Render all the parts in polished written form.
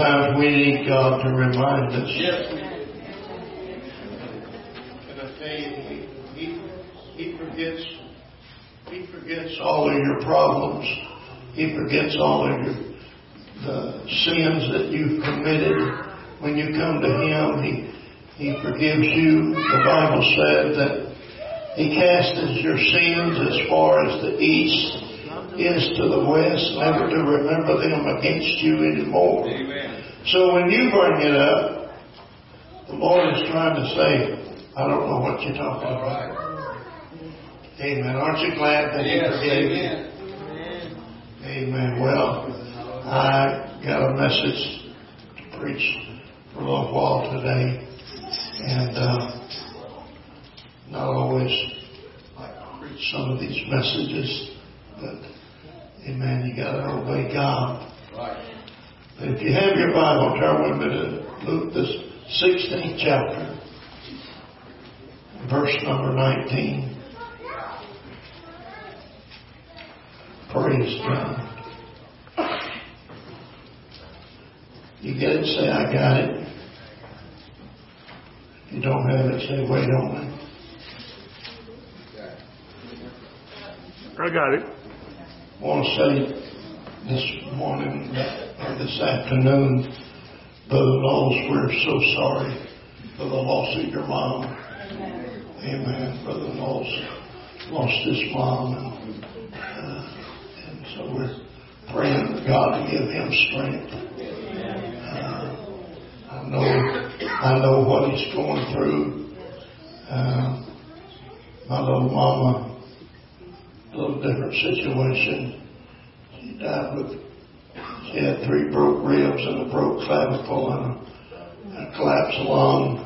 Sometimes we need God to remind us. Yes. And I tell you, He forgets all of your problems. He forgets all of the sins that you've committed. When you come to Him, He forgives you. The Bible said that He casts your sins as far as the east is to the west, never to remember them against you anymore. Amen. So when you bring it up, the Lord is trying to say, I don't know what you're talking about. Amen. Aren't you glad that He forgave you? Amen. Well, I got a message to preach for a little while today, and not always like to preach some of these messages, but amen, you got to obey God. Right. But if you have your Bible, turn with me to Luke, the 16th chapter, verse number 19. Praise God. You get it, say, I got it. If you don't have it, say, wait on me. I got it. I want to say this morning or this afternoon, Brother Knowles, we're so sorry for the loss of your mom. Amen. Brother Knowles lost his mom, and so we're praying for God to give him strength. I know what he's going through. My little mama, a little different situation. She had 3 broke ribs and a broke clavicle and a collapsed lung.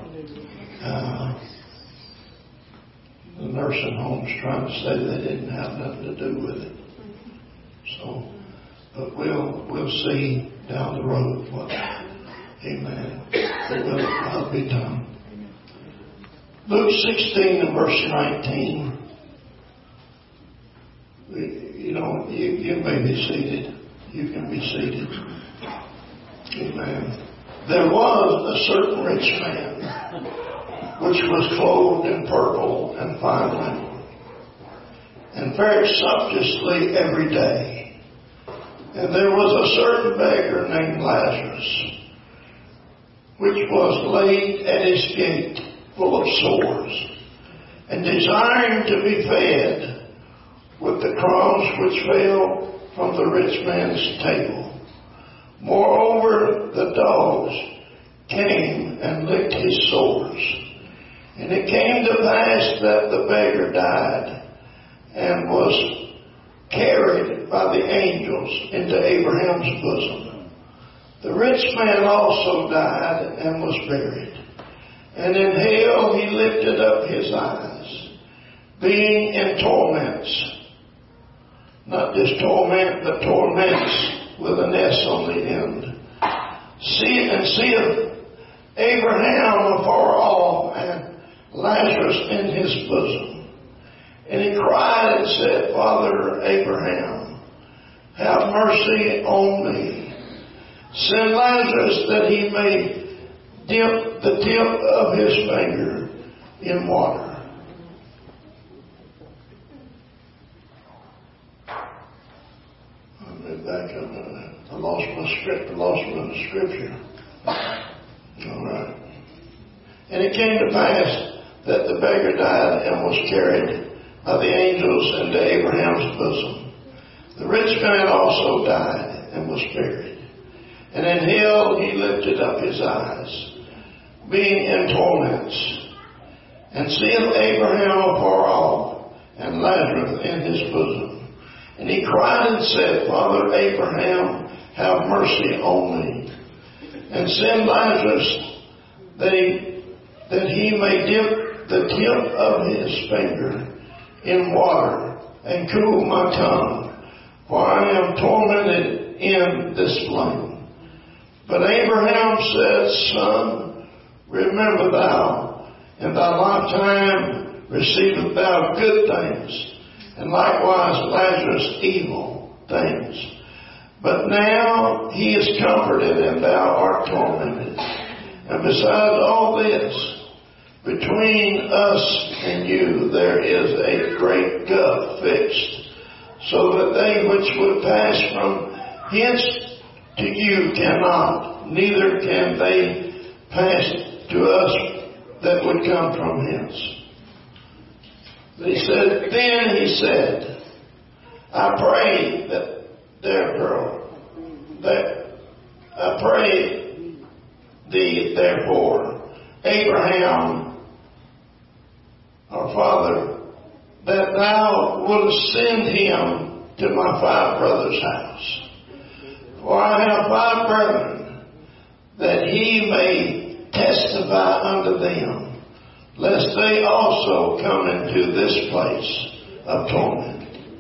The nursing home's trying to say they didn't have nothing to do with it. So, but we'll see down the road what. Amen. Will be done. Luke 16 and verse 19. You may be seated. You can be seated. Amen. There was a certain rich man which was clothed in purple and fine linen, and fared sumptuously every day. And there was a certain beggar named Lazarus, which was laid at his gate, full of sores, and desiring to be fed with the crumbs which fell from the rich man's table. Moreover, the dogs came and licked his sores. And it came to pass that the beggar died and was carried by the angels into Abraham's bosom. The rich man also died and was buried. And in hell he lifted up his eyes, being in torments. Not just torment, but torments with an S on the end. Seeth Abraham afar off and Lazarus in his bosom. And he cried and said, Father Abraham, have mercy on me. Send Lazarus that he may dip the tip of his finger in water. I'll move back up. I lost my scripture. All right. And it came to pass that the beggar died and was carried by the angels into Abraham's bosom. The rich man also died and was buried. And in hell he lifted up his eyes, being in torments, and seeth Abraham afar off, and Lazarus in his bosom. And he cried and said, Father Abraham, have mercy on me, and send Lazarus that he may dip the tip of his finger in water, and cool my tongue, for I am tormented in this flame. But Abraham said, Son, remember thou, in thy lifetime receivest thou good things, and likewise Lazarus evil things. But now he is comforted, and thou art tormented. And besides all this, between us and you there is a great gulf fixed, so that they which would pass from hence to you cannot, neither can they pass to us that would come from hence. Then he said, I pray thee therefore, Abraham, our father, that thou wouldest send him to my 5 brothers' house. For I have 5 brethren, that he may testify unto them, lest they also come into this place of torment.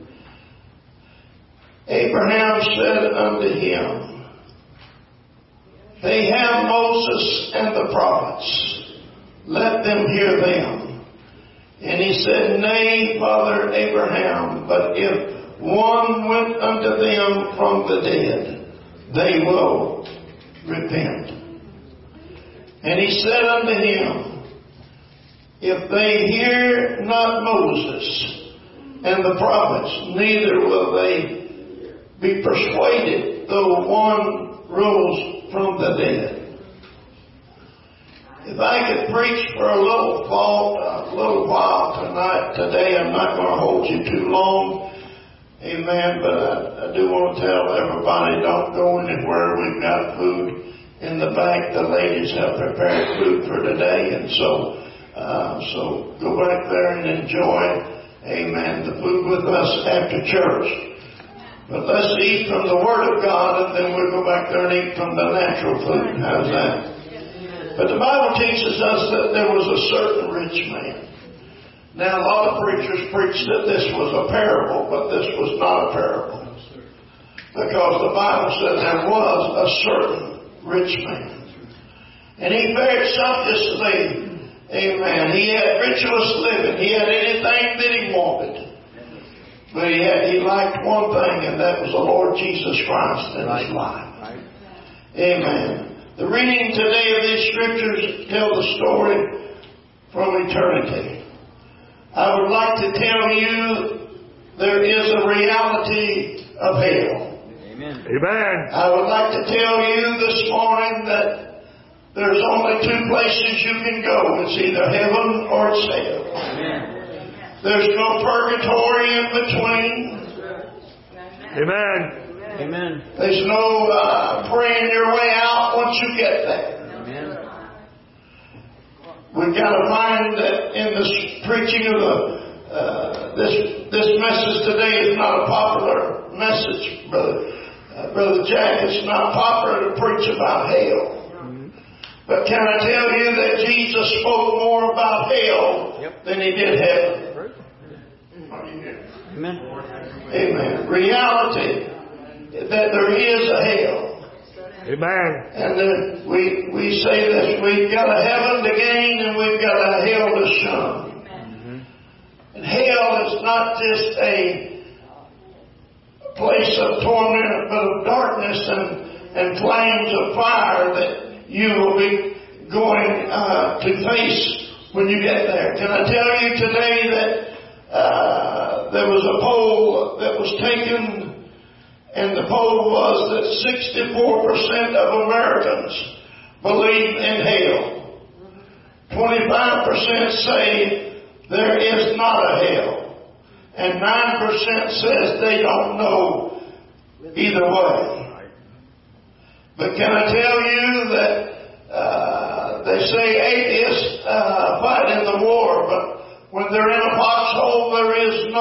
Abraham said unto him, They have Moses and the prophets. Let them hear them. And he said, Nay, Father Abraham, but if one went unto them from the dead, they will repent. And he said unto him, If they hear not Moses and the prophets, neither will they be persuaded, though one rose from the dead. If I could preach for a little while today, I'm not going to hold you too long. Amen. But I do want to tell everybody, don't go anywhere. We've got food in the back. The ladies have prepared food for today, and so go back there and enjoy, amen, the food with us after church. But let's eat from the Word of God, and then we'll go back there and eat from the natural food. How's that? But the Bible teaches us that there was a certain rich man. Now, a lot of preachers preach that this was a parable, but this was not a parable. Because the Bible said there was a certain rich man. And he fared sumptuously. Amen. He had riches living. He had anything that he wanted. But he liked one thing, and that was the Lord Jesus Christ in his life. Amen. The reading today of these scriptures tell the story from eternity. I would like to tell you there is a reality of hell. Amen. Amen. I would like to tell you this morning that there's only 2 places you can go. It's either heaven or it's hell. Amen. There's no purgatory in between. Amen. Amen. There's no praying your way out once you get there. Amen. We've got to find that in this preaching of this message today is not a popular message, Brother Jack. It's not popular to preach about hell. But can I tell you that Jesus spoke more about hell than he did heaven? Amen. Amen. Reality that there is a hell. Amen. And we say this, we've got a heaven to gain and we've got a hell to shun. Mm-hmm. And hell is not just a place of torment, but of darkness and flames of fire that you will be going to face when you get there. Can I tell you today that there was a poll that was taken, and the poll was that 64% of Americans believe in hell. 25% say there is not a hell. And 9% says they don't know either way. But can I tell you that they say atheists fight in the war, but when they're in a foxhole, there is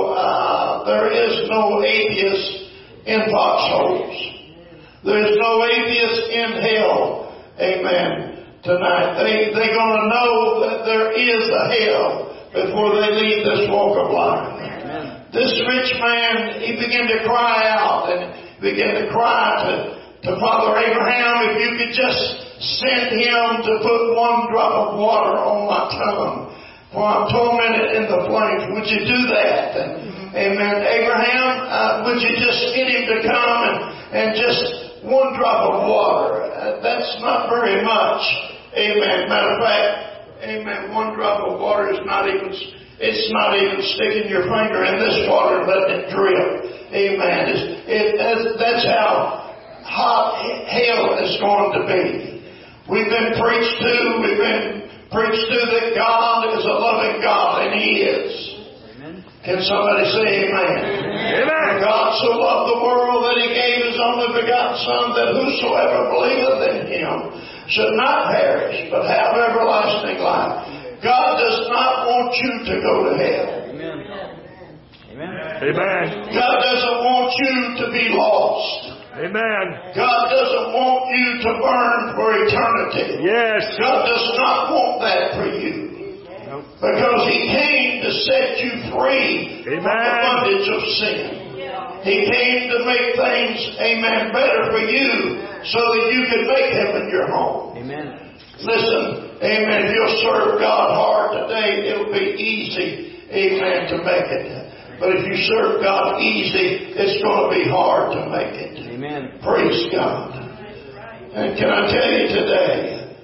no atheist in foxholes. There is no atheist in hell. Amen. Tonight, they're going to know that there is a hell before they leave this walk of life. Amen. This rich man, he began to cry out and began to cry to Father Abraham, if you could just send him to put 1 drop of water on my tongue, for I'm tormented in the flames. Would you do that? Amen. Abraham, would you just get him to come and just one drop of water? That's not very much. Amen. Matter of fact, amen, one drop of water is not even, it's not even sticking your finger in this water and letting it drip. Amen. That's how hot hell is going to be. We've been preached to that God is a loving God, and He is. Amen. Can somebody say amen? Amen. God so loved the world that He gave His only begotten Son, that whosoever believeth in Him should not perish, but have everlasting life. God does not want you to go to hell. Amen. Amen. Amen. God doesn't want you to be lost. Amen. God doesn't want you to burn for eternity. Yes. God does not want that for you. Because He came to set you free from the bondage of sin. He came to make things, amen, better for you so that you can make heaven your home. Amen. Listen, amen, if you'll serve God hard today, it'll be easy, amen, to make it. But if you serve God easy, it's going to be hard to make it. Amen. Praise God. And can I tell you today,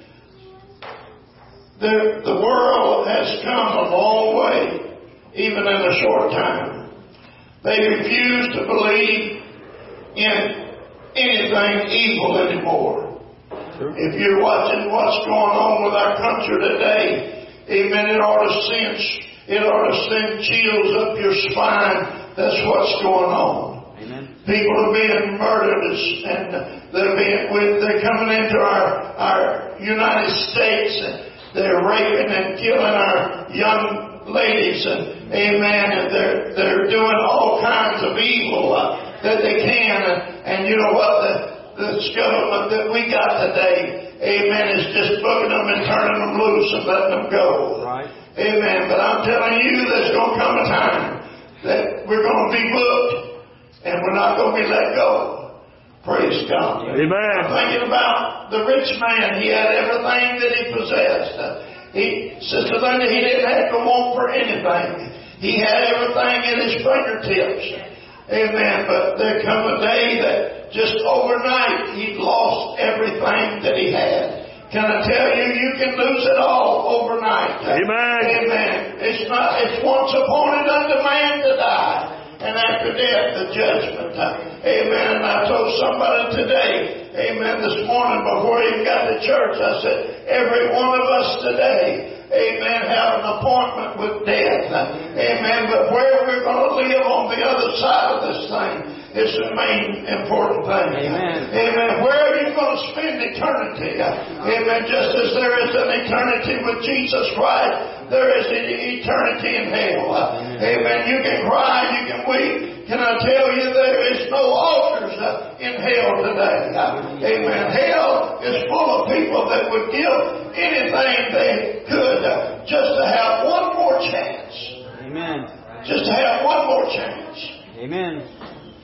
the world has come a long way, even in a short time. They refuse to believe in anything evil anymore. True. If you're watching what's going on with our country today, amen, it ought to send chills up your spine. That's what's going on. Amen. People are being murdered, and they're coming into our United States, and they're raping and killing our young ladies, and amen, and they're doing all kinds of evil that they can, and you know what, this government that we got today, amen, is just booking them and turning them loose and letting them go. Right. Amen. But I'm telling you, there's going to come a time that we're going to be booked and we're not going to be let go. Praise God. Amen. I'm thinking about the rich man. He had everything that he possessed. Sister Linda, he didn't have to want for anything. He had everything in his fingertips. Amen. But there come a day that just overnight he'd lost everything that he had. Can I tell you, you can lose it all overnight. Amen. Amen. It's once appointed unto man to die, and after death the judgment. Amen. And I told somebody today, amen, this morning before he got to church, I said, every one of us today, amen, have an appointment with death. Amen. But where we're going to live on the other side of this thing is the main important thing. Amen. Amen. Where are you going to spend eternity? Amen. Just as there is an eternity with Jesus Christ, there is an eternity in hell. Amen. You can cry, you can weep. Can I tell you, there is no altars in hell today. Amen. Hell is full of people that would give anything they could just to have one more chance. Amen. Just to have one more chance. Amen.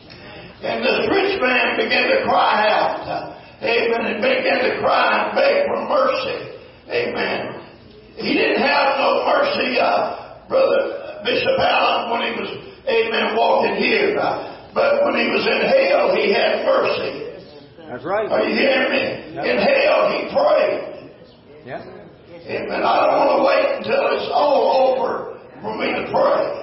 And this rich man began to cry out. Amen. And began to cry and beg for mercy. Amen. He didn't have no mercy, Brother Bishop Allen, when he was, amen, walking here. But when he was in hell, he had mercy. That's right. Are you hearing me? Yep. In hell, he prayed. Yeah. Amen. I don't want to wait until it's all over for me to pray.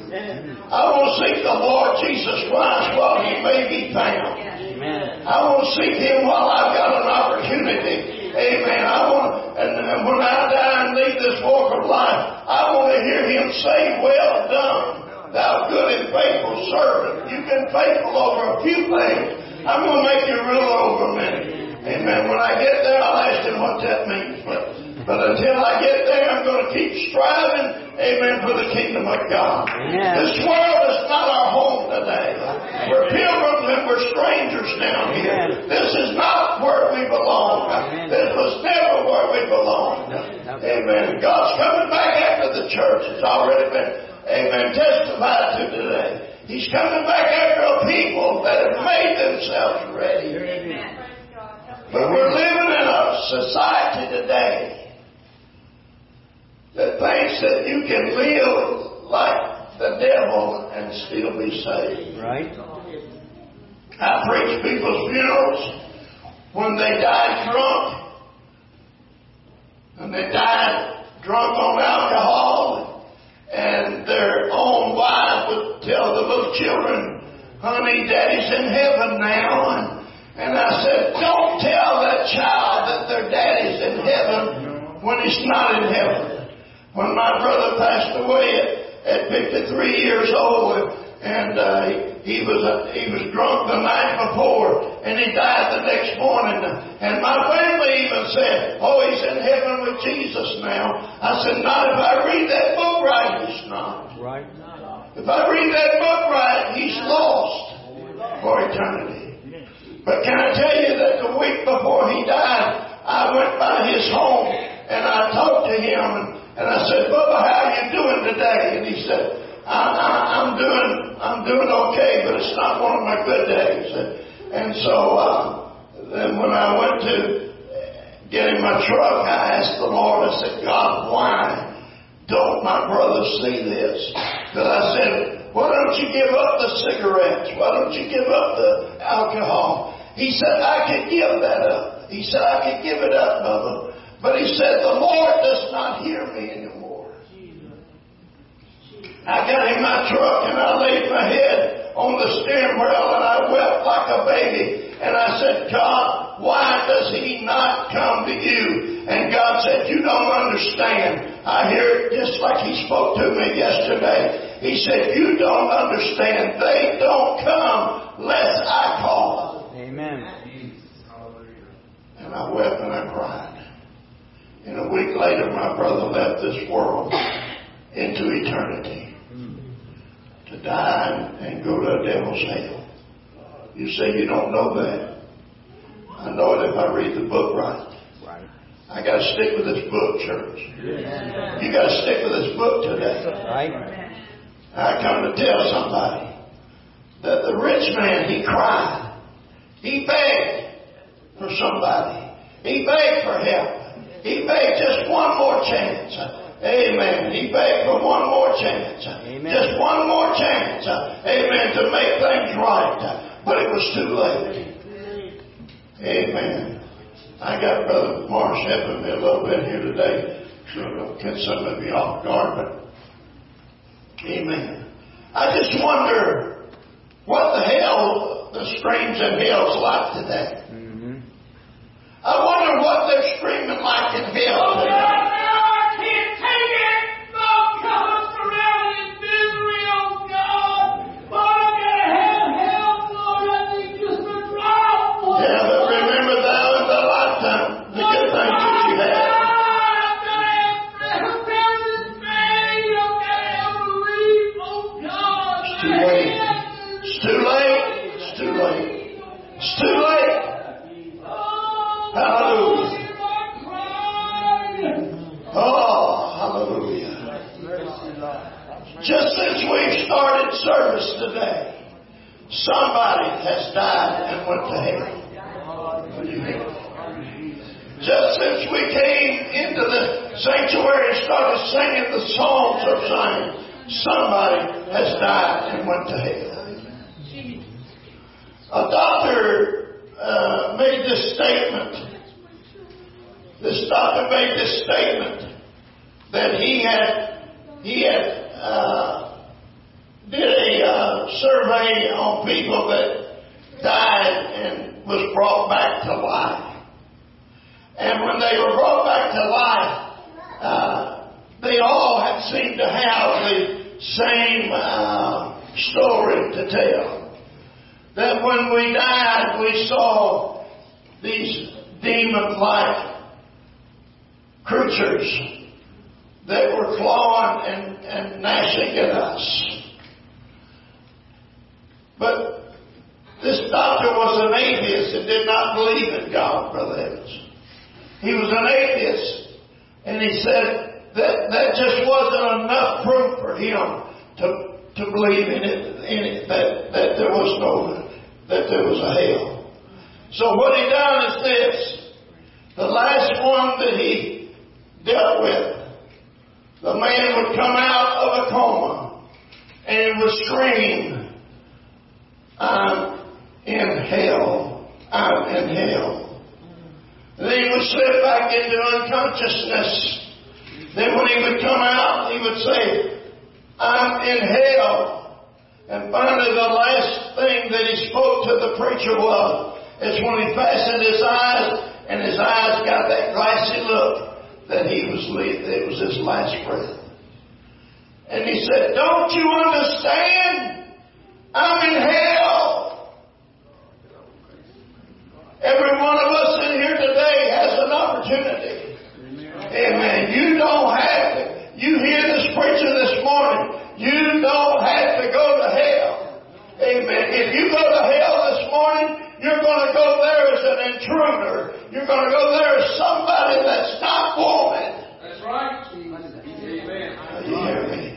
I want to seek the Lord Jesus Christ while He may be found. Amen. I want to seek Him while I've got an opportunity. Amen. And when I die and leave this walk of life, I want to hear Him say, well done, thou good and faithful servant. You've been faithful over a few things. I'm going to make you ruler over many. Amen. When I get there, I'll ask Him what that means. But until I get there, I'm going to keep striving, amen, for the kingdom of God. Amen. This world is not our home today. We're pilgrims and we're strangers down here. Amen. This is not where we belong. Amen. This was never where we belonged. Amen. God's coming back after the church. It's already been, amen, testified to today. He's coming back after a people that have made themselves ready. Amen. But we're living in a society today that thinks that you can live like the devil and still be saved. Right. I preach people's funerals when they died drunk, and they died drunk on alcohol, and their own wife would tell the little children, honey, Daddy's in heaven now. And I said, don't tell that child that their daddy's in heaven when he's not in heaven. When my brother passed away at 53 years old, and he was drunk the night before, and he died the next morning. And my family even said, oh, he's in heaven with Jesus now. I said, not if I read that book right, he's not. Right. If I read that book right, he's lost for eternity. But can I tell you that the week before he died, I went by his home and I talked to him and I said, Bubba, how are you doing today? And he said, I'm doing okay, but it's not one of my good days. And so then when I went to get in my truck, I asked the Lord, I said, God, why don't my brother see this? Because I said, why don't you give up the cigarettes? Why don't you give up the alcohol? He said, I could give that up. He said, I could give it up, Bubba. But he said, the Lord does not hear me anymore. I got in my truck and I laid my head on the steering wheel and I wept like a baby. And I said, God, why does he not come to you? And God said, you don't understand. I hear it just like he spoke to me yesterday. He said, you don't understand. They don't come unless I call. Amen. And I wept and I cried. And a week later, my brother left this world into eternity to die and go to a devil's hell. You say you don't know that. I know it if I read the book right. Right. I got to stick with this book, church. You got to stick with this book today. Right. I come to tell somebody that the rich man, he cried. He begged for somebody. He begged for help. He begged just one more chance. Amen. He begged for one more chance. Amen. Just one more chance. Amen. To make things right. But it was too late. Amen. I got Brother Marsh helping me a little bit here today. So it'll catch some of you off guard. But amen. I just wonder what the hell the screams in hell's like today. Mm-hmm. I wonder what they're screaming like in hell today. I can't take it. Oh, God, surrounded in misery, oh, God. Lord, I'm going to have help, Lord. I need just a drop, Lord. Yeah, but remember thou in thy lifetime the good things that you had. I'm going to have this pain. I'm going to have relief, oh, God. It's too late. It's too late. It's too late. It's too late. Hallelujah. Oh, hallelujah. Just since we've started service today, somebody has died and went to hell. Just since we came into the sanctuary and started singing the songs of Zion, somebody has died and went to hell. A doctor made this statement. This doctor made this statement that he did a survey on people that died and was brought back to life. And when they were brought back to life, they all had seemed to have the same story to tell. That when we died, we saw these demon-like creatures that were clawing and gnashing at us. But this doctor was an atheist and did not believe in God, Brother Evans. He was an atheist, and he said that just wasn't enough proof for him to believe in it, that there was a hell. So what he done is this. The last one that he dealt with the man would come out of a coma and he would scream, I'm in hell. I'm in hell. And then he would slip back into unconsciousness. Then when he would come out, he would say, I'm in hell. And finally the last thing that he spoke to the preacher is when he fastened his eyes, and his eyes got that glassy look that it was his last breath. And he said, don't you understand? I'm in hell. Every one of us in here today has an opportunity. Amen. You don't have to. You hear this preacher this morning. You don't have to go to hell. Amen. If you go to hell this morning, you're going to go there as an intruder. You're going to go there as somebody that's not wanted. That's right. Amen. You hear me?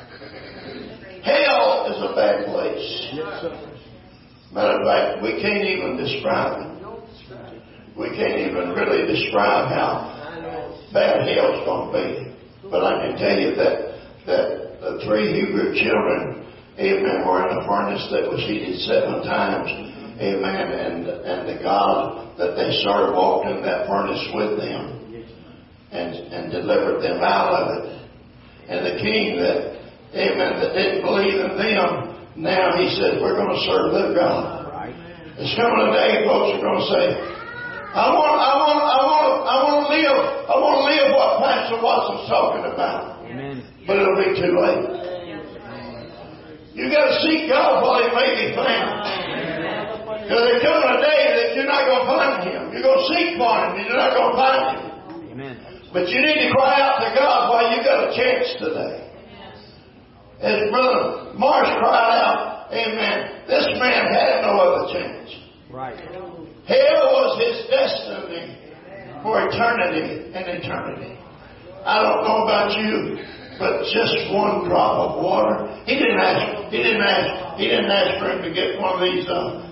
Hell is a bad place. Matter of fact, we can't even describe it. We can't even really describe how bad hell's going to be. But I can tell you that the 3 Hebrew children, amen, were in a furnace that was heated 7 times. Amen. And the God that they served walked in that furnace with them and delivered them out of it. And the king that didn't believe in them, now he said, we're going to serve their God. It's coming a day, folks are going to say, I want to live what Pastor Watson's talking about. Amen. But it'll be too late. You got to seek God while He may be found. Because there's coming a day that you're not going to find Him. You're going to seek for Him, and you're not going to find Him. Amen. But you need to cry out to God while you got a chance today. As Brother Marsh cried out, amen, this man had no other chance. Right. Hell was his destiny for eternity and eternity. I don't know about you, but just one drop of water. He didn't ask for him to get one of these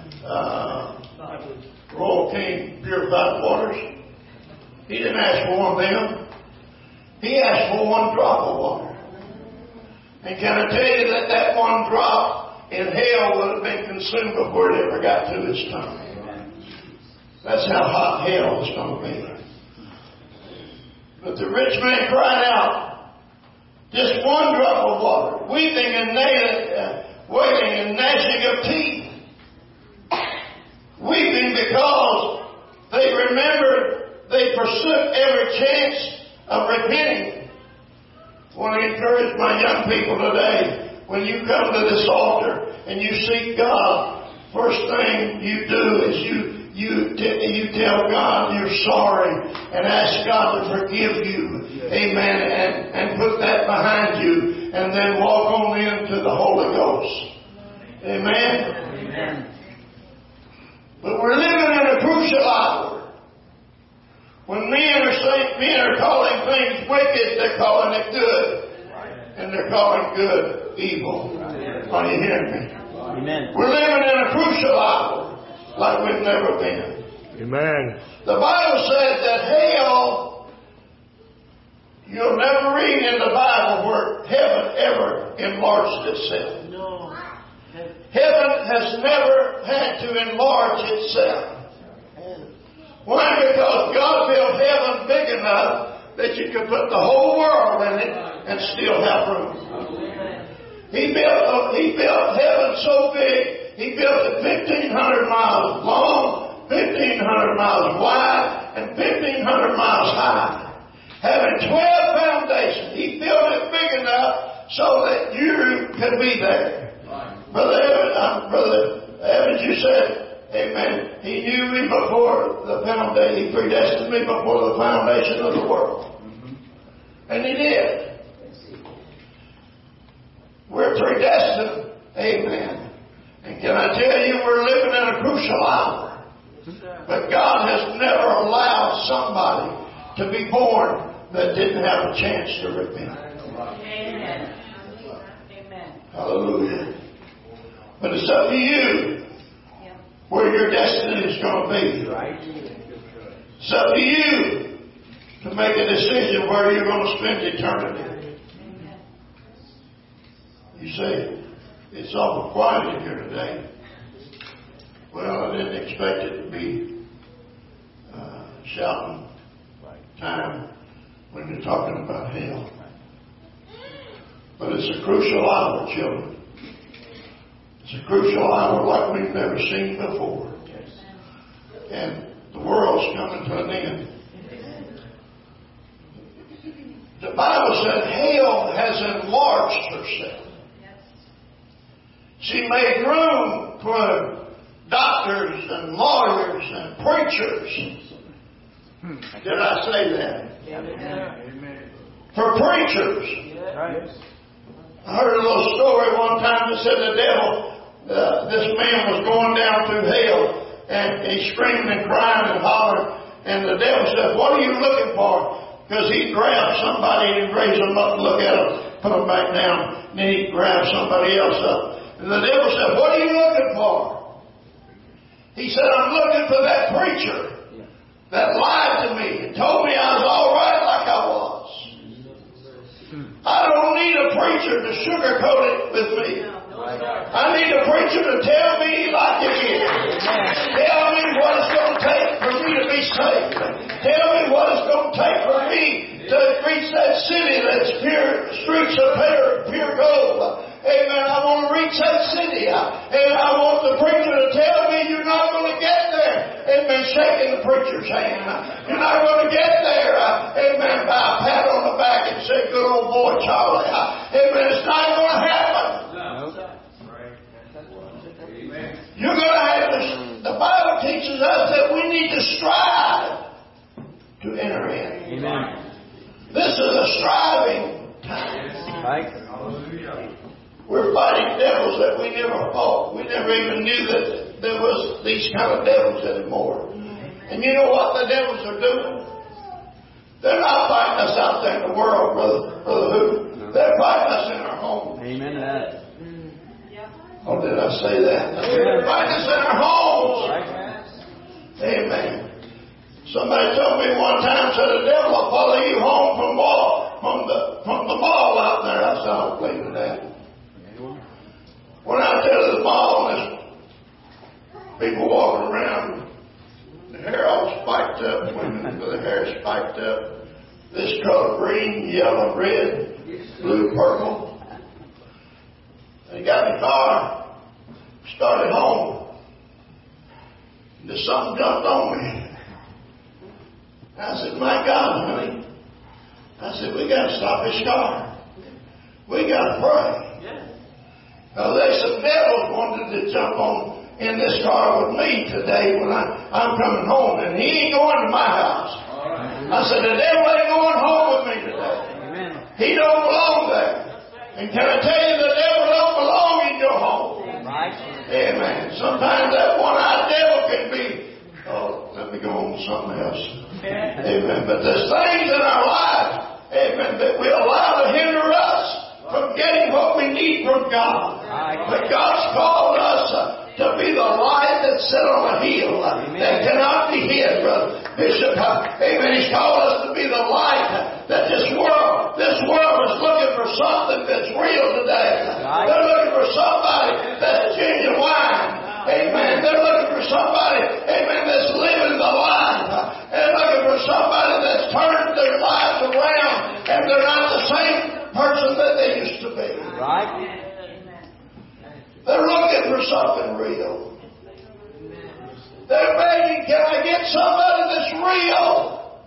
Royal King purified waters. He didn't ask for one of them. He asked for one drop of water. And can I tell you that one drop in hell would have been consumed before it ever got to his tongue. That's how hot hell is going to be. But the rich man cried out, just one drop of water, weeping and wailing and gnashing of teeth. Weeping because they remembered they forsook every chance of repenting. I want to encourage my young people today, when you come to this altar and you seek God, first thing you do is you tell God you're sorry and ask God to forgive you. Amen. And put that behind you and then walk on into the Holy Ghost. Amen. Amen. But we're living in a crucial hour. When men are calling things wicked, they're calling it good. And they're calling good evil. Are you hearing me? Amen. We're living in a crucial hour like we've never been. Amen. The Bible said that hell, you'll never read in the Bible where heaven ever enlarged itself. No. Heaven has never had to enlarge itself. Why? Because God built heaven big enough that you could put the whole world in it and still have room. He built heaven so big, He built it 1,500 miles long, 1,500 miles wide, and 1,500 miles high. Having 12 foundations, He built it big enough so that you could be there. Brother Evans, you said, amen, He knew me before the foundation. He predestined me before the foundation of the world. And He did. We're predestined. Amen. And can I tell you, we're living in a crucial hour. But God has never allowed somebody to be born that didn't have a chance to repent. Amen. Amen. Hallelujah. But it's up to you where your destiny is going to be. It's up to you to make a decision where you're going to spend eternity. You say, it's awful quiet in here today. Well, I didn't expect it to be shouting time when you're talking about hell. But it's a crucial hour, children. It's a crucial hour like we've never seen before. And the world's coming to an end. The Bible said hell has enlarged herself. She made room for doctors and lawyers and preachers. Did I say that? Amen. For preachers. Right. I heard a little story one time that said the devil, this man was going down through hell, and he screamed and cried and hollered, and the devil said, what are you looking for? Because he'd grab somebody and raise them up and look at them, put them back down, and then he'd grab somebody else up. And the devil said, what are you looking for? He said, I'm looking for that preacher that lied to me and told me I was all right like I was. I don't need a preacher to sugarcoat it with me. I need a preacher to tell me like it is. Tell me what it's going to take for me to be saved. Tell me what it's going to take for me to reach that city that's pure, streets of pure gold. Amen. I want to reach that city. And I want the preacher to tell me you're not going to get there. Amen. Shaking the preacher's hand. You're not going to get there. Amen. By a pat on the back and say, good old boy, Charlie. Amen. It's not going to happen. You're going to have to, the Bible teaches us that we need to strive to enter in. Amen. This is a striving time. Right. We're fighting devils that we never fought. We never even knew that there was these kind of devils anymore. And you know what the devils are doing? They're not fighting us out there in the world, Brother Who. They're fighting us in our home. Amen to that. Oh, did I say that? They're fighting us in our homes. Right. Amen. Somebody told me one time, said the devil will follow you home from the mall out there. I said, I don't believe in that. Went out there to the mall and there's people walking around, the hair all spiked up, women with their hair spiked up, this color, green, yellow, red, blue, purple. They got in the car, started home. And something jumped on me. I said, my God, honey. I said, we got to stop this car. We got to pray. Now, there's some devils wanted to jump on in this car with me today when I'm coming home, and he ain't going to my house. I said, the devil ain't going home with me today. Amen. He don't belong there. And can I tell you, the devil don't belong in your home. Right. Amen. Sometimes that one-eyed devil can be, let me go on to something else. Amen. But there's things in our lives, amen, that we allow to hinder us from getting what we need from God. But God's called us to be the light that's set on a hill that cannot be hid, Brother Bishop. Amen. He's called us to be the light that this world is looking for something that's real today. They're looking for somebody that's genuine. Amen. They're looking for somebody, amen, that's living the life. They're looking for somebody that's turned their lives around and they're not the same person that they used to be. Right. They're looking for something real. They're begging, can I get somebody that's real?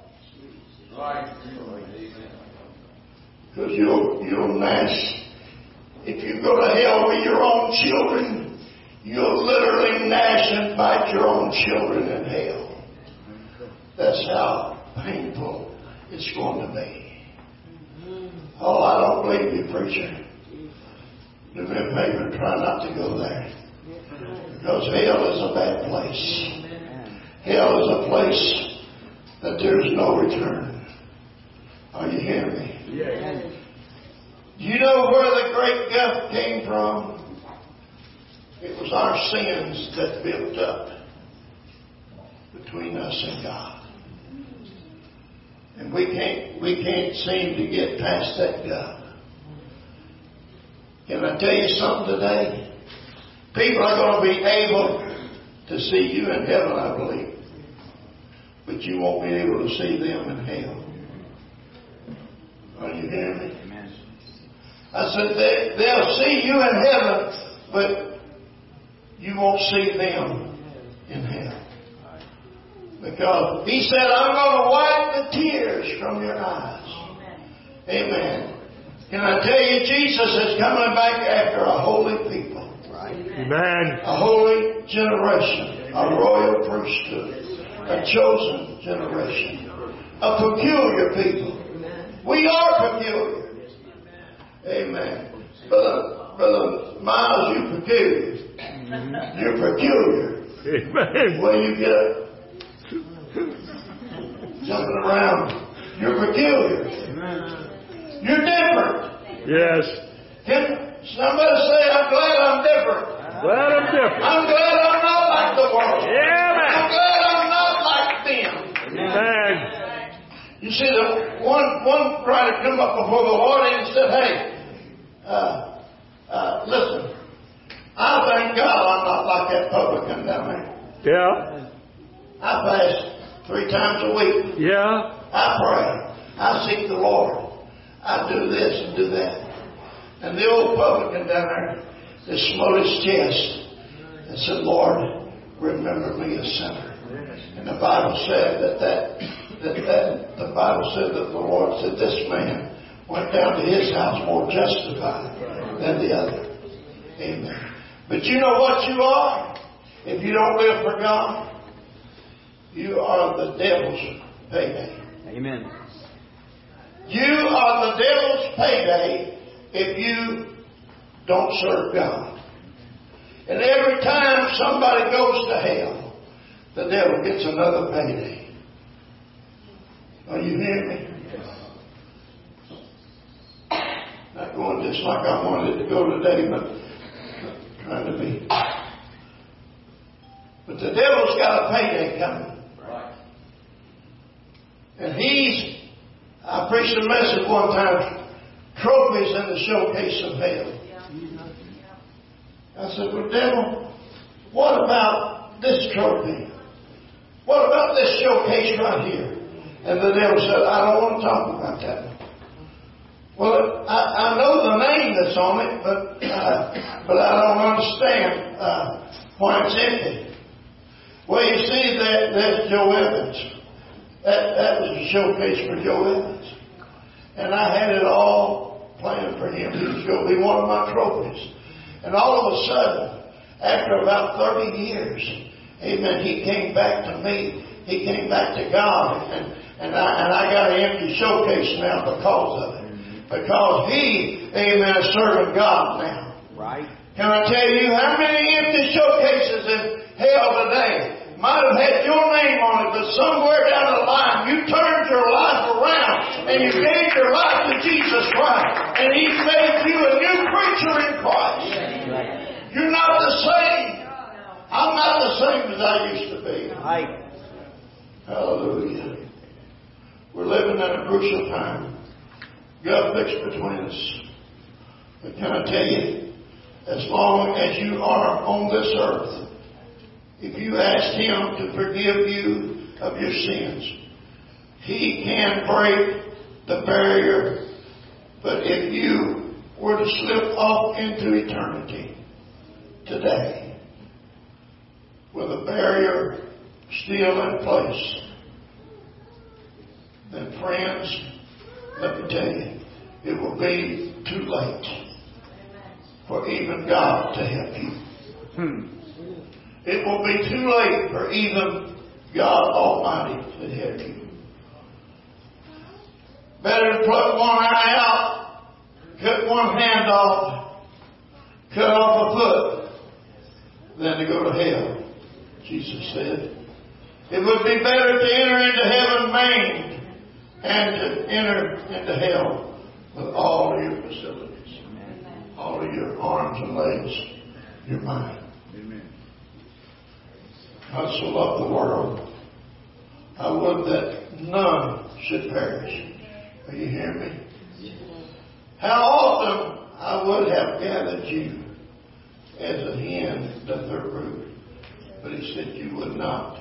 Because you'll gnash. If you go to hell with your own children, you'll literally gnash and bite your own children in hell. That's how painful it's going to be. Oh, I don't believe you, preacher. Do me a favor, try not to go there. Because hell is a bad place. Hell is a place that there's no return. Are you hearing me? Yes. Do you know where the great gulf came from? It was our sins that built up between us and God. And we can't seem to get past that gulf. Can I tell you something today? People are going to be able to see you in heaven, I believe. But you won't be able to see them in hell. Are you hearing me? Amen. I said they'll see you in heaven, but you won't see them in hell. Because He said, I'm going to wipe the tears from your eyes. Amen. Can I tell you, Jesus is coming back after a holy people. Amen. A holy generation. A royal priesthood. A chosen generation. A peculiar people. We are peculiar. Amen. Brother Miles, you're peculiar. You're peculiar. Amen. When you get jumping around, you're peculiar. You're different. Yes. Can somebody say, I'm glad I'm different? Glad I'm different. I'm glad I'm not like the world. Yeah, man. I'm glad I'm not like them. Amen. You see, the one writer come up before the Lord and said, hey, listen, I thank God I'm not like that publican down there. Yeah. I fast 3 times a week. Yeah. I pray. I seek the Lord. I do this and do that. And the old publican down there just smote his chest and said, Lord, remember me a sinner. And the Bible said the Bible said that the Lord said this man went down to his house more justified than the other. Amen. But you know what you are? If you don't live for God, you are the devil's payday. Amen. You are the devil's payday if you don't serve God. And every time somebody goes to hell, the devil gets another payday. Are you hearing me? Not going just like I wanted to go today, but trying to be. But the devil's got a payday coming. And I preached a message one time, trophies in the showcase of hell. I said, well, devil, what about this trophy? What about this showcase right here? And the devil said, I don't want to talk about that one. Well, I know the name that's on it, but I don't understand why it's empty. Well, you see, there's Joe Evans. That was a showcase for Joe Evans. And I had it all planned for him. He was going to be one of my trophies. And all of a sudden, after about 30 years, amen, he came back to me. He came back to God. And I got an empty showcase now because of it. Because he, amen, is serving God now. Right. Can I tell you how many empty showcases in hell today might have had your name on it, but somewhere down the line you turned your life around and you gave your life to Jesus Christ, and He made you a new creature in Christ. You're not the same. I'm not the same as I used to be. Right. Hallelujah. We're living in a crucial time. God fixed between us. But can I tell you, as long as you are on this earth, if you ask Him to forgive you of your sins, He can break the barrier. But if you were to slip off into eternity today, with a barrier still in place, then friends, let me tell you, it will be too late for even God to help you. It will be too late for even God Almighty to help you. Better to pluck one eye out, cut one hand off, cut off a foot, than to go to hell, Jesus said. It would be better to enter into heaven maimed and to enter into hell with all your facilities, all of your arms and legs, your mind. God so loved the world, I would that none should perish. Are you hearing me? How often I would have gathered you as a hen doth her brood. But he said, you would not.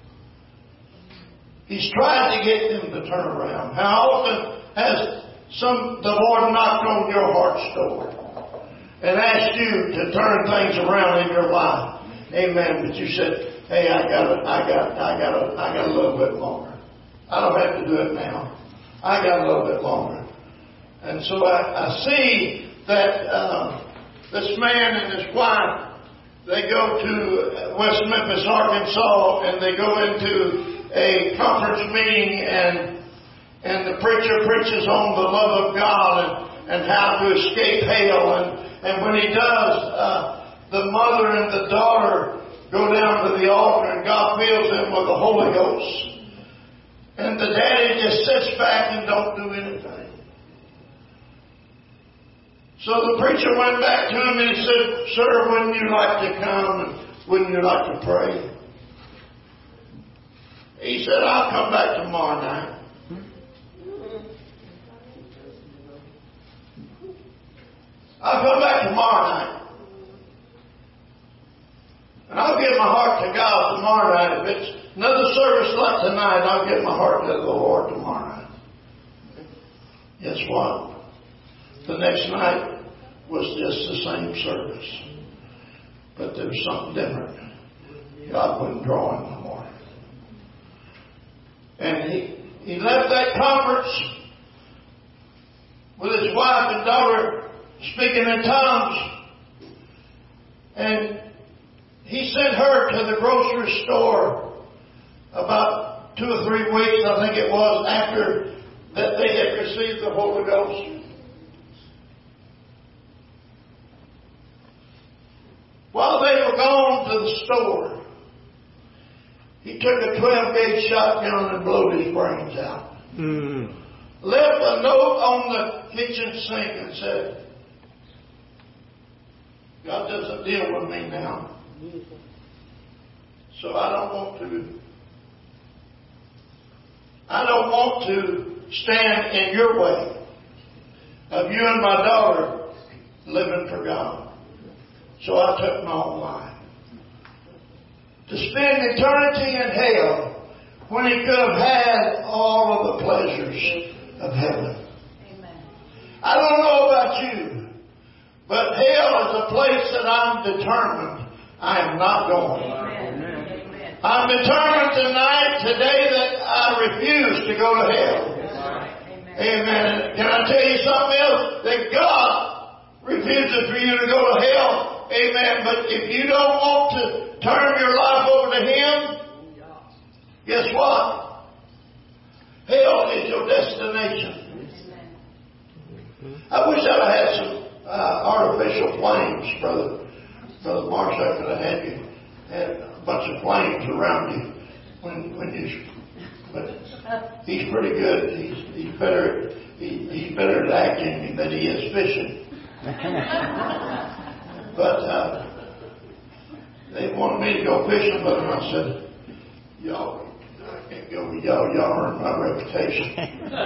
He's tried to get them to turn around. How often has the Lord knocked on your heart's door and asked you to turn things around in your life? Amen. But you said, hey, I got a little bit longer. I don't have to do it now. I got a little bit longer. And so I see that this man and his wife, they go to West Memphis, Arkansas, and they go into a conference meeting, and the preacher preaches on the love of God and how to escape hell. And when he does, the mother and the daughter go down to the altar, and God fills them with the Holy Ghost. And the daddy just sits back and don't do anything. So the preacher went back to him and he said, sir, wouldn't you like to come and wouldn't you like to pray? He said, I'll come back tomorrow night. I'll come back tomorrow night. And I'll give my heart to God tomorrow night. If it's another service like tonight, I'll give my heart to the Lord tomorrow night. Guess what? The next night was just the same service. But there was something different. God wouldn't draw him no more. And he left that conference with his wife and daughter speaking in tongues. And he sent her to the grocery store about 2 or 3 weeks, I think it was, after that they had received the Holy Ghost. While they were gone to the store, he took a 12-gauge shotgun and blew his brains out. Left a note on the kitchen sink and said, God doesn't deal with me now. So I don't want to stand in your way of you and my daughter living for God. So I took my own life. To spend eternity in hell when he could have had all of the pleasures of heaven. Amen. I don't know about you, but hell is a place that I'm determined I am not going. Amen. I'm determined today that I refuse to go to hell. Amen. Amen. Can I tell you something else? That God refuses for you to go to hell. Amen. But if you don't want to turn your life over to Him, guess what? Hell is your destination. I wish I'd have had some artificial flames, Brother Marsh. I could have had you had a bunch of flames around you when you. But he's pretty good. He's better at acting than he is fishing. But they wanted me to go fishing with them. I said, y'all, I can't go with y'all. Y'all earn my reputation.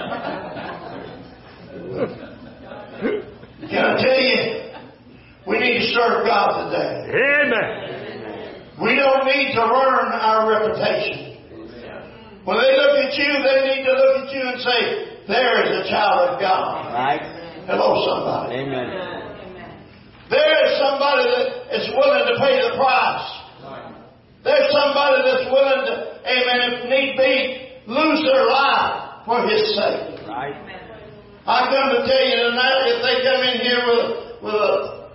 Can I tell you, we need to serve God today. Amen. We don't need to earn our reputation. When they look at you, they need to look at you and say, there is a child of God. Right. Hello, somebody. Amen. There is somebody that is willing to pay the price. There's somebody that's willing to, amen, if need be, lose their life for His sake. Right. I come to tell you tonight, if they come in here with a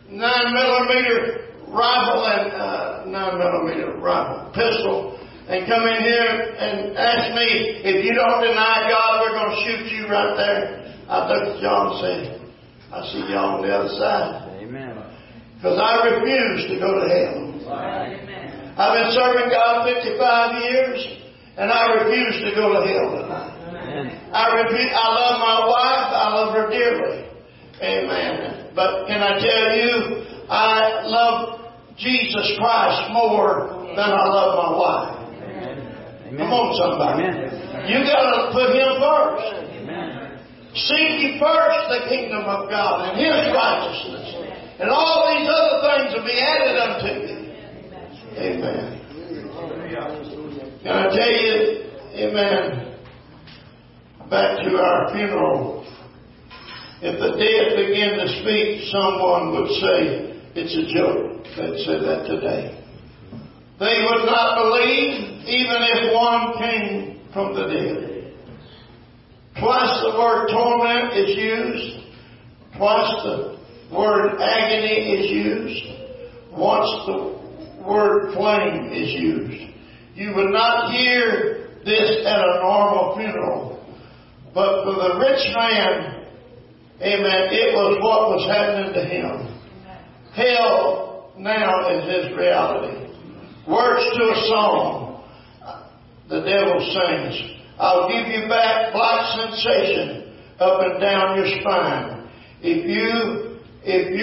9mm rifle and 9mm rifle pistol, and come in here and ask me, if you don't deny God, we're going to shoot you right there. I look at y'all and say, I see y'all on the other side. Amen. Because I refuse to go to hell. Amen. I've been serving God 55 years, and I refuse to go to hell tonight. Amen. I love my wife. I love her dearly. Amen. But can I tell you, I love Jesus Christ more than I love my wife. Amen. Come on, somebody. Amen. You got to put Him first. Amen. Seek ye first the kingdom of God and His righteousness, and all these other things will be added unto you. Amen. Can I tell you, amen, back to our funeral, if the dead begin to speak, someone would say it's a joke. They'd say that today. They would not believe even if one came from the dead. Twice the word torment is used. Twice the word agony is used. Once the word flame is used. You would not hear this at a normal funeral. But for the rich man, amen, it was what was happening to him. Hell now is his reality. Words to a song the devil sings. I'll give you back black sensation up and down your spine. If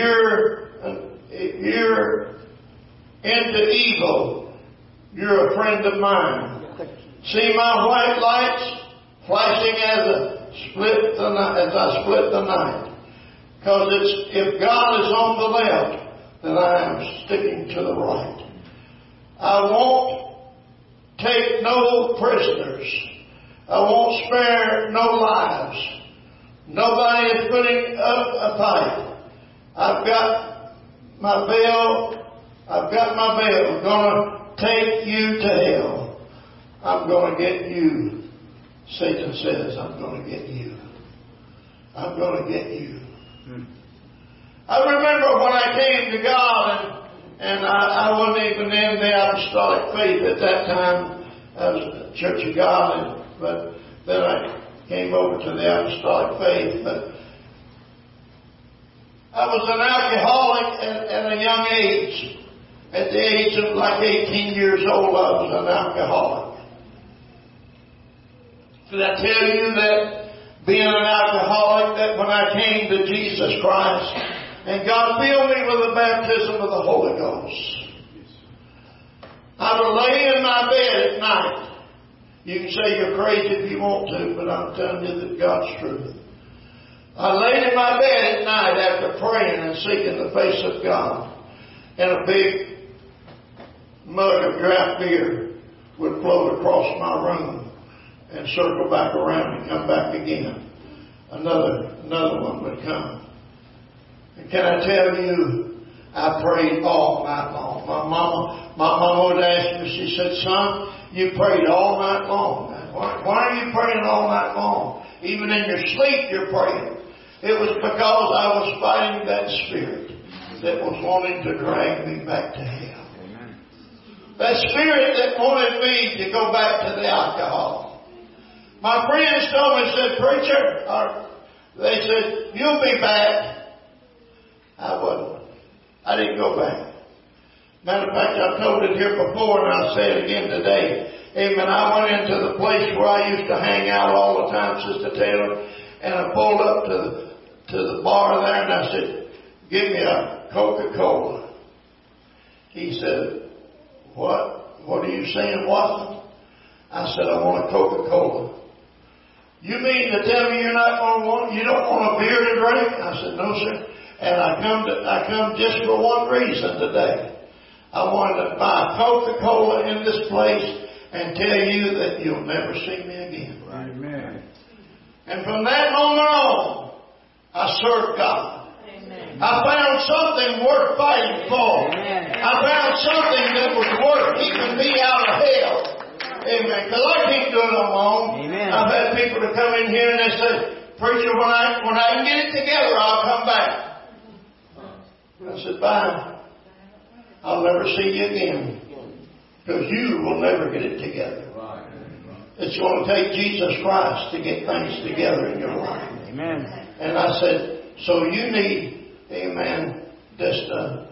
you're into evil, you're a friend of mine. See my white lights flashing as I split the night. Because if God is on the left, then I am sticking to the right. I won't take no prisoners. I won't spare no lives. Nobody is putting up a fight. I've got my bail. I'm going to take you to hell. I'm going to get you. Satan says, I'm going to get you. I'm going to get you. I remember when I came to God and I wasn't even in the apostolic faith at that time. I was in the Church of God, but then I came over to the apostolic faith. But I was an alcoholic at a young age. At the age of like 18 years old, I was an alcoholic. Did I tell you that being an alcoholic, that when I came to Jesus Christ, and God filled me with the baptism of the Holy Ghost, I would lay in my bed at night. You can say you're crazy if you want to, but I'm telling you that God's truth. I laid in my bed at night after praying and seeking the face of God, and a big mug of draft beer would float across my room and circle back around and come back again. Another one would come. And can I tell you, I prayed all night long. My mama would ask me, she said, son, you prayed all night long. Why are you praying all night long? Even in your sleep you're praying. It was because I was fighting that spirit that was wanting to drag me back to hell. That spirit that wanted me to go back to the alcohol. My friends told me, said, preacher, they said, you'll be back. I wasn't. I didn't go back. Matter of fact, I told it here before and I'll say it again today. Amen. I went into the place where I used to hang out all the time, Sister Taylor, and I pulled up to the bar there and I said, give me a Coca-Cola. He said, what are you saying, Watson? I said, I want a Coca-Cola. You mean to tell me you don't want a beer to drink? I said, no, sir. And I come just for one reason today. I wanted to buy Coca-Cola in this place and tell you that you'll never see me again. Right. Amen. And from that moment on, I served God. Amen. I found something worth fighting for. Amen. I found something that was worth keeping me out of hell. Amen. Because I can't do it alone. Amen. I've had people to come in here and they say, preacher, when I can get it together, I'll come back. I said, bye. I'll never see you again. Because you will never get it together. It's going to take Jesus Christ to get things together in your life. Amen. And I said, so you need, amen, just,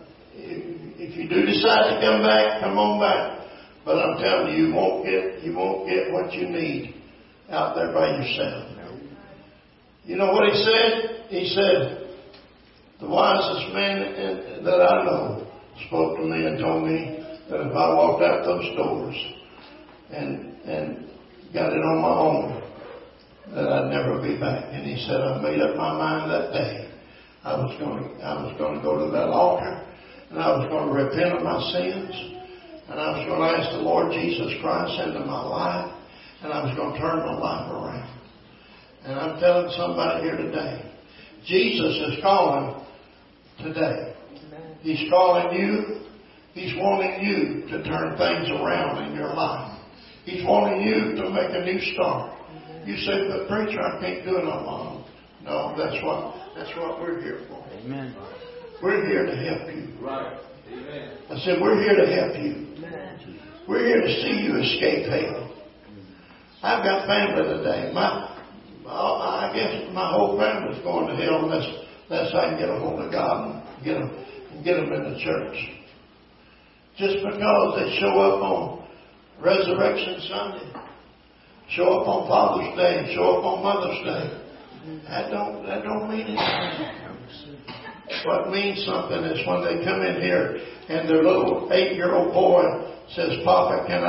if you do decide to come back, come on back. But I'm telling you, you won't get what you need out there by yourself. You know what he said? He said, the wisest man that I know spoke to me and told me that if I walked out those doors and got it on my own, that I'd never be back. And he said, I made up my mind that day. I was going to go to that altar, and I was going to repent of my sins, and I was going to ask the Lord Jesus Christ into my life, and I was going to turn my life around. And I'm telling somebody here today, Jesus is calling today. He's calling you. He's wanting you to turn things around in your life. He's wanting you to make a new start. You say, but preacher, I can't do it on my own. No, that's what we're here for. Amen. We're here to help you. Right. Amen. I said, we're here to help you. Amen. We're here to see you escape hell. I've got family today. I guess my whole family's going to hell unless I can get a hold of God and get them in the church. Just because they show up on Resurrection Sunday, show up on Father's Day, show up on Mother's Day, that don't mean anything. What means something is when they come in here and their little 8-year-old boy says, Papa, can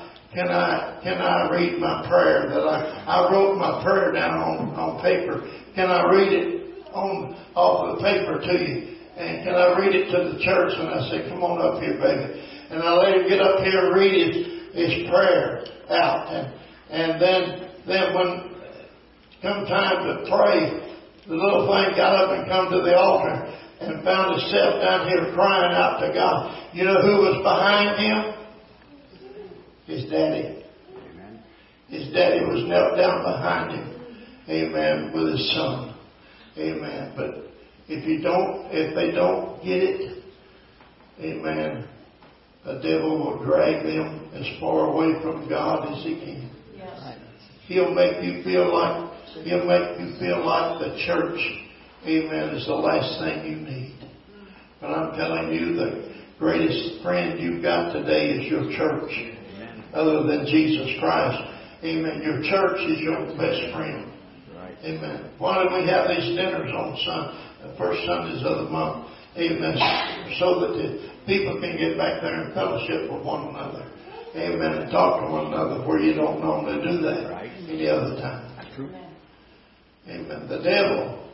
I read my prayer that I wrote my prayer down on paper? Can I read it off the paper to you? And can I read it to the church? And I say, come on up here, baby. And I let him get up here and read his prayer out. And then when come time to pray, the little thing got up and come to the altar and found himself down here crying out to God. You know who was behind him? His daddy. Amen. His daddy was knelt down behind him. Amen. With his son. Amen. But if they don't get it, amen, the devil will drag them as far away from God as he can. Yes. He'll make you feel like the church, amen, is the last thing you need. But I'm telling you, the greatest friend you've got today is your church. Amen. Other than Jesus Christ. Amen. Your church is your best friend. Right. Amen. Why don't we have these dinners on the first Sundays of the month? Amen. So that the people can get back there and fellowship with one another. Amen. And talk to one another where you don't normally do that any other time. True. Amen. The devil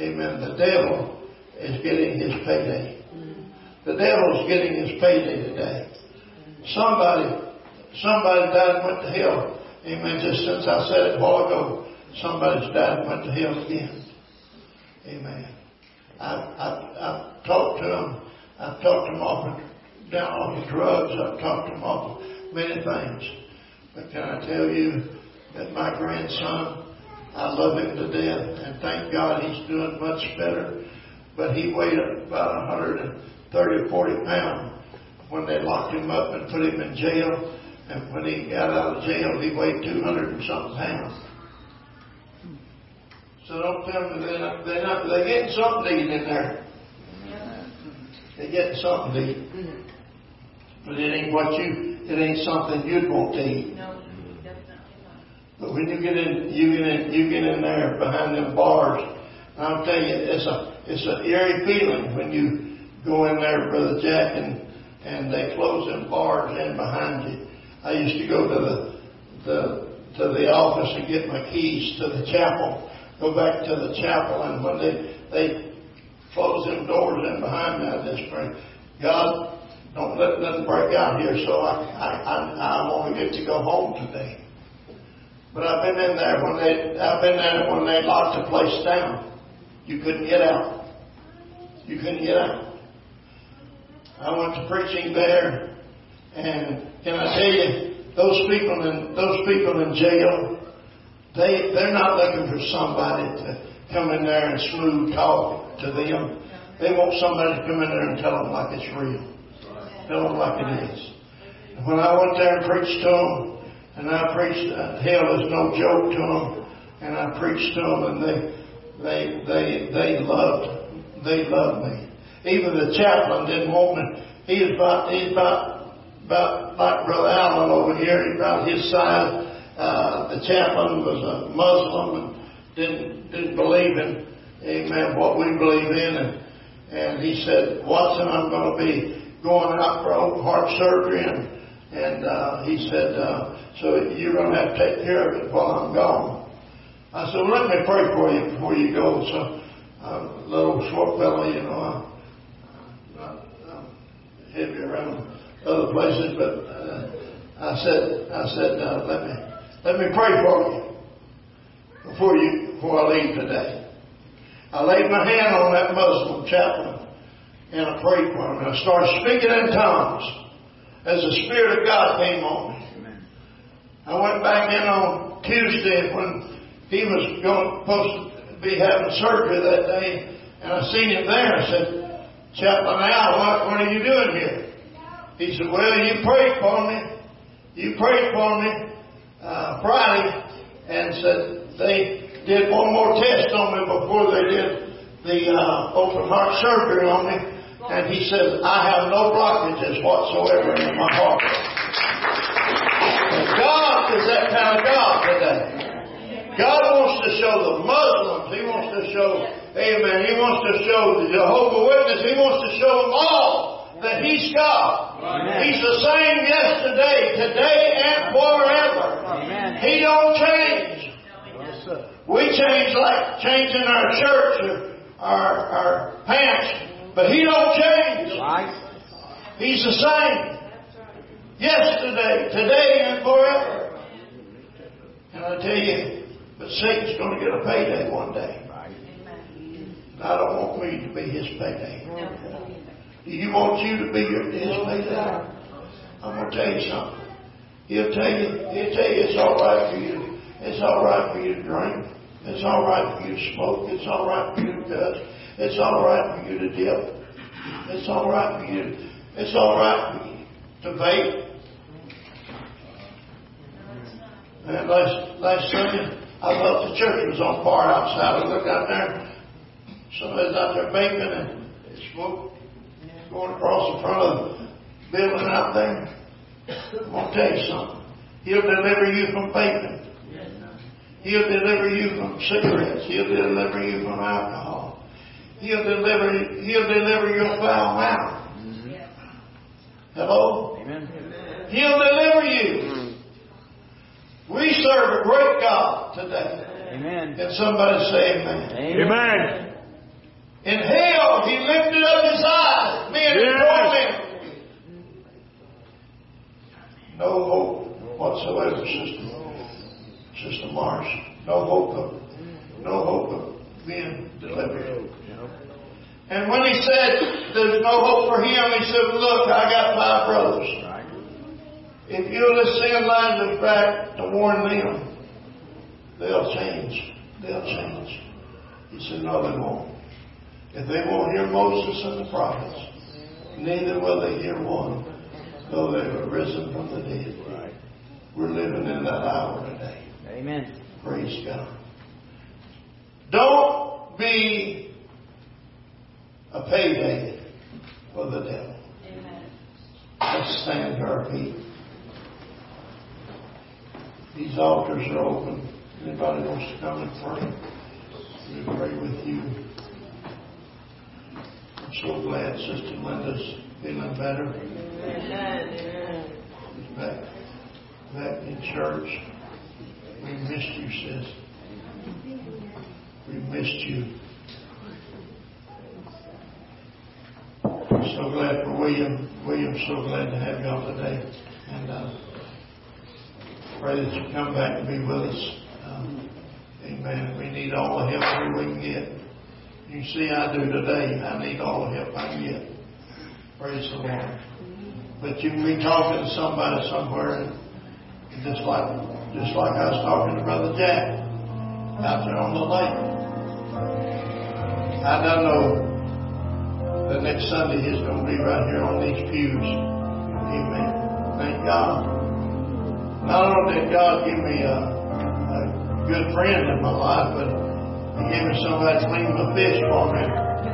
is getting his payday. The devil is getting his payday today. Somebody died and went to hell. Amen. Just since I said it a while ago, somebody's died and went to hell again. Amen. I've talked to them. I've talked them down off of drugs. I've talked them off of many things. But can I tell you that my grandson, I love him to death, and thank God he's doing much better. But he weighed about 130 or 40 pounds when they locked him up and put him in jail. And when he got out of jail, he weighed 200 and something pounds. So don't tell me they're getting something to eat in there. They're getting something to eat. But it ain't something you'd want to eat. No, definitely not. But when you get in there behind them bars, I'll tell you, it's an eerie feeling when you go in there, Brother Jack, and they close them bars in behind you. I used to go to the office and get my keys to the chapel, go back to the chapel, and when they close them doors in behind me, I just pray, God, don't let nothing break out here, so I want to get to go home today. But I've been there when they locked the place down. You couldn't get out. You couldn't get out. I went to preaching there, and can I tell you, those people in jail, they're not looking for somebody to come in there and smooth talk to them. They want somebody to come in there and tell them like it's real. Tell them like it is. And when I went there and preached to them, and I preached, hell is no joke to them, and I preached to them, and they loved me. Even the chaplain didn't want me. He's about like Brother Allen over here. He's about his size. The chaplain was a Muslim and didn't believe in, amen, what we believe in. And he said, Watson, I'm going to be going out for open heart surgery. And he said, so you're going to have to take care of it while I'm gone. I said, well, let me pray for you before you go. So, little short fella, you know, I'm heavy around other places, but I said, let me pray for you before I leave today. I laid my hand on that Muslim chaplain and I prayed for him. And I started speaking in tongues as the Spirit of God came on me. I went back in on Tuesday when he was supposed to be having surgery that day, and I seen him there. I said, Chaplain Al, what are you doing here? He said, well, you prayed for me. You prayed for me Friday, and said they did one more test on me before they did the open heart surgery on me. And he says, I have no blockages whatsoever in my heart. And God is that kind of God today. God wants to show the Muslims. He wants to show, amen, He wants to show the Jehovah's Witness. He wants to show them all that He's God. Amen. He's the same yesterday, today, and forever. Amen. He don't change. We change like changing our shirts or our pants, but He don't change. He's the same. Yesterday, today, and forever. And I tell you, but Satan's going to get a payday one day. I don't want me to be his payday. Do you want you to be his payday? I'm going to tell you something. He'll tell you it's all right for you. It's all right for you to drink. It's all right for you to smoke. It's all right for you to cuss. It's all right for you to dip. It's all right for you. It's all right for you to vape. And last Sunday, I thought the church was on fire outside. I looked out there. Somebody's out there baking and smoke going across the front of the building out there. I'm going to tell you something. He'll deliver you from vaping. He'll deliver you from cigarettes. He'll deliver you from alcohol. He'll deliver your foul mouth. Hello? Amen. He'll deliver you. We serve a great God today. Amen. Can somebody say amen? Amen. In hell, He lifted up His eyes, men and women. No hope whatsoever, Sister Marsh. No hope of being delivered. And when He said there's no hope for him, He said, look, I got 5 brothers. If you'll just send Elijah back to warn them, they'll change. They'll change. He said, no, they won't. If they won't hear Moses and the prophets, neither will they hear one, though they have risen from the dead. Right. We're living in that hour today. Amen. Praise God. Don't be a payday for the devil. Amen. Let's stand to our feet. These altars are open. Anybody wants to come and pray? We pray with you. I'm so glad Sister Linda's feeling better. She's back in church. We missed you, sis. We missed you. I'm so glad for William. William's so glad to have y'all today. And pray that you come back and be with us. Amen. We need all the help we can get. You see, I do today. I need all the help I can get. Praise the Lord. But you can be talking to somebody somewhere, and just like I was talking to Brother Jack out there on the lake. I don't know that next Sunday he's going to be right here on these pews. Amen. Thank God. Not only did God give me a good friend in my life, but He gave me somebody to clean my fish for me.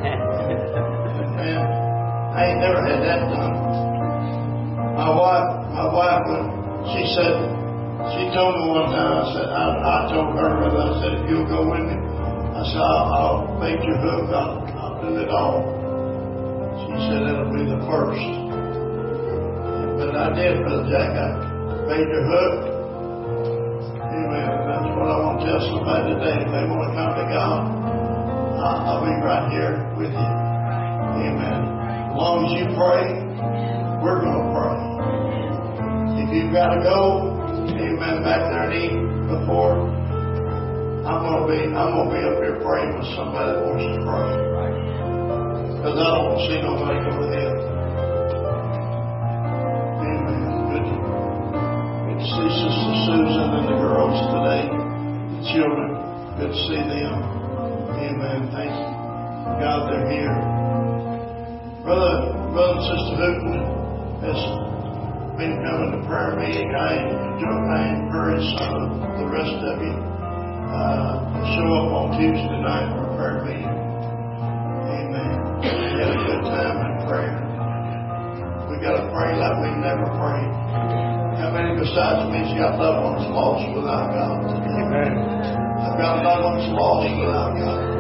And I ain't never had that done. My wife, she told me one time, I told her, I said, if you'll go with me, I said, I'll bait your hook, I'll do it all. She said, it'll be the first. But I did, Brother Jack. I bait your hook. Amen. That's what I want to tell somebody today if they want to come to God, I'll be right here with you. Amen. As long as you pray, we're going to pray. If you've got to go, amen, back there and eat before, I'm going to be up here praying with somebody that wants to pray. Because I don't want to see nobody go to hell. Amen. Good to see Sister Susan and the girls today. The children. Good to see them. Amen. Thank you. God, they're here. Brother and Sister Hooten has been coming to prayer meeting. I encourage the rest of you to show up on Tuesday night for a prayer meeting. Amen. We had a good time in prayer. We got to pray like we've never prayed. How many besides me has got loved ones lost without God today? Amen. I've got loved ones lost without God.